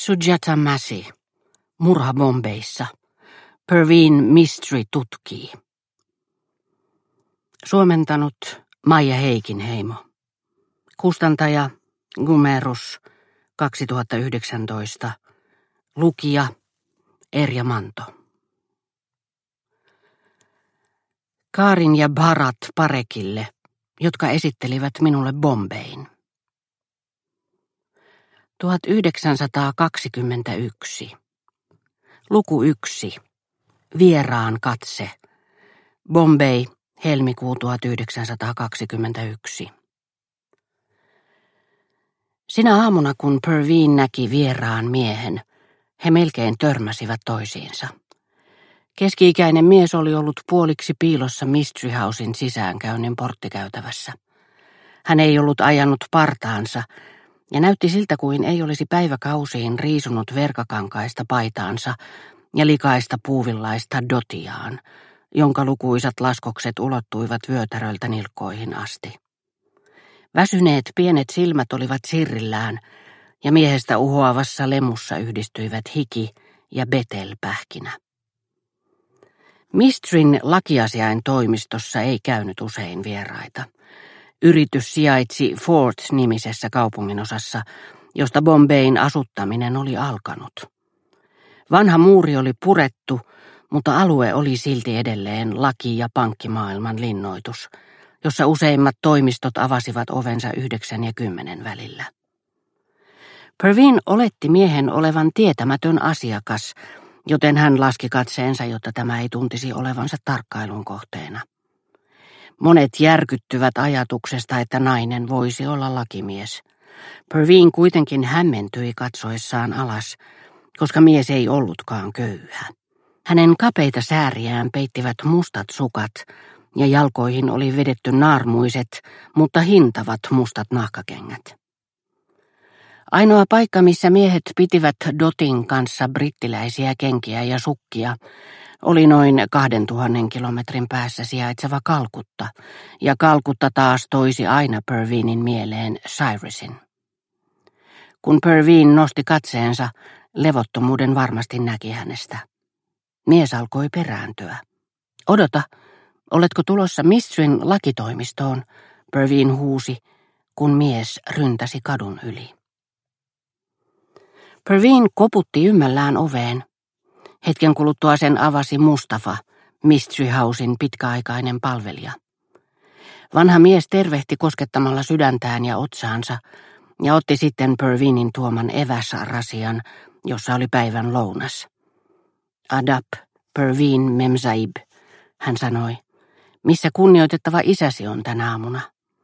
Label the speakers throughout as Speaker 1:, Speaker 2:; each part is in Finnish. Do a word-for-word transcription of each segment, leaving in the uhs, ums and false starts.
Speaker 1: Sujata Massey. Murha Bombayssa. Perveen Mystery tutkii. Suomentanut Maija Heikinheimo. Kustantaja Gumerus kaksituhattayhdeksäntoista. Lukija Erja Manto. Kaarin ja Bharat Parekille, jotka esittelivät minulle Bombayn. tuhatyhdeksänsataakaksikymmentäyksi. Luku yksi. Vieraan katse. Bombay, helmikuu tuhatyhdeksänsataakaksikymmentäyksi. Sinä aamuna, kun Perveen näki vieraan miehen, he melkein törmäsivät toisiinsa. Keski-ikäinen mies oli ollut puoliksi piilossa Mystery Housen sisäänkäynnin porttikäytävässä. Hän ei ollut ajanut partaansa ja näytti siltä kuin ei olisi päiväkausiin riisunut verkakankaista paitaansa ja likaista puuvillaista dotiaan, jonka lukuisat laskokset ulottuivat vyötäröltä nilkkoihin asti. Väsyneet pienet silmät olivat sirrillään ja miehestä uhoavassa lemussa yhdistyivät hiki ja betelpähkinä. Mysteryn lakiasiain toimistossa ei käynyt usein vieraita. Yritys sijaitsi Fort-nimisessä kaupunginosassa, josta Bombayn asuttaminen oli alkanut. Vanha muuri oli purettu, mutta alue oli silti edelleen laki- ja pankkimaailman linnoitus, jossa useimmat toimistot avasivat ovensa yhdeksän ja kymmenen välillä. Perveen oletti miehen olevan tietämätön asiakas, joten hän laski katseensa, jotta tämä ei tuntisi olevansa tarkkailun kohteena. Monet järkyttyvät ajatuksesta, että nainen voisi olla lakimies. Perveen kuitenkin hämmentyi katsoessaan alas, koska mies ei ollutkaan köyhä. Hänen kapeita sääriään peittivät mustat sukat ja jalkoihin oli vedetty naarmuiset, mutta hintavat mustat nahkakengät. Ainoa paikka, missä miehet pitivät Dotin kanssa brittiläisiä kenkiä ja sukkia, oli noin kahden tuhannen kilometrin päässä sijaitseva Kalkutta, ja Kalkutta taas toisi aina Perveenin mieleen Cyrusin. Kun Perveen nosti katseensa, levottomuuden varmasti näki hänestä. Mies alkoi perääntyä. Odota, oletko tulossa Mysteryn lakitoimistoon? Perveen huusi, kun mies ryntäsi kadun yli. Perveen koputti ymmällään oveen. Hetken kuluttua sen avasi Mustafa, Mystery Housen pitkäaikainen palvelija. Vanha mies tervehti koskettamalla sydäntään ja otsaansa ja otti sitten Perveenin tuoman eväsrasian, jossa oli päivän lounas. Adab, Perveen Memsaib, hän sanoi, missä kunnioitettava isäsi on tänä aamuna?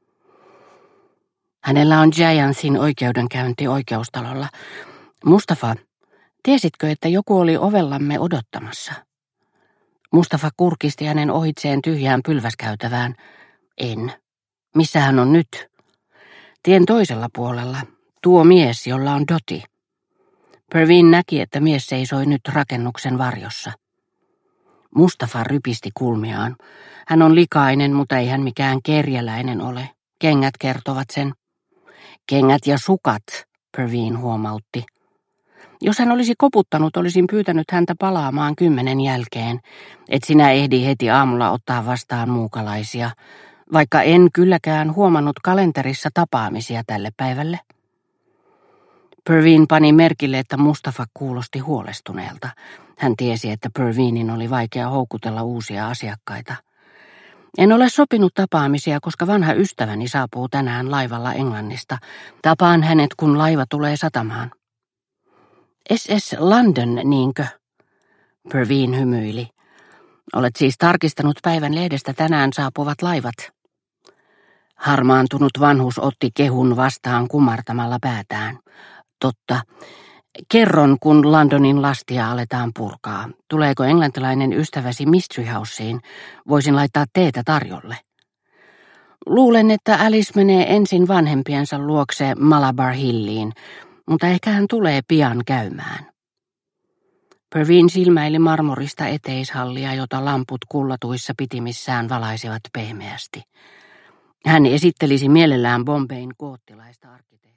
Speaker 1: Hänellä on Giantsin oikeudenkäynti oikeustalolla. Mustafa, tiesitkö, että joku oli ovellamme odottamassa? Mustafa kurkisti hänen ohitseen tyhjään pylväskäytävään. En. Missä hän on nyt? Tien toisella puolella. Tuo mies, jolla on doti. Perveen näki, että mies seisoi nyt rakennuksen varjossa. Mustafa rypisti kulmiaan. Hän on likainen, mutta ei hän mikään kerjäläinen ole. Kengät kertovat sen. Kengät ja sukat, Perveen huomautti. Jos hän olisi koputtanut, olisin pyytänyt häntä palaamaan kymmenen jälkeen, et sinä ehdi heti aamulla ottaa vastaan muukalaisia, vaikka en kylläkään huomannut kalenterissa tapaamisia tälle päivälle. Perveen pani merkille, että Mustafa kuulosti huolestuneelta. Hän tiesi, että Perveenin oli vaikea houkutella uusia asiakkaita. En ole sopinut tapaamisia, koska vanha ystäväni saapuu tänään laivalla Englannista. Tapaan hänet, kun laiva tulee satamaan. S S London, niinkö? Perveen hymyili. Olet siis tarkistanut päivän lehdestä tänään saapuvat laivat. Harmaantunut vanhus otti kehun vastaan kumartamalla päätään. Totta. Kerron, kun Londonin lastia aletaan purkaa. Tuleeko englantilainen ystäväsi Mystery Houseen? Voisin laittaa teetä tarjolle. Luulen, että Alice menee ensin vanhempiensa luokse Malabar Hilliin, mutta ehkä hän tulee pian käymään. Perveen silmäili marmorista eteishallia, jota lamput kullatuissa pitimissään valaisivat pehmeästi. Hän esittelisi mielellään Bombayn goottilaista arkkitehtuuria.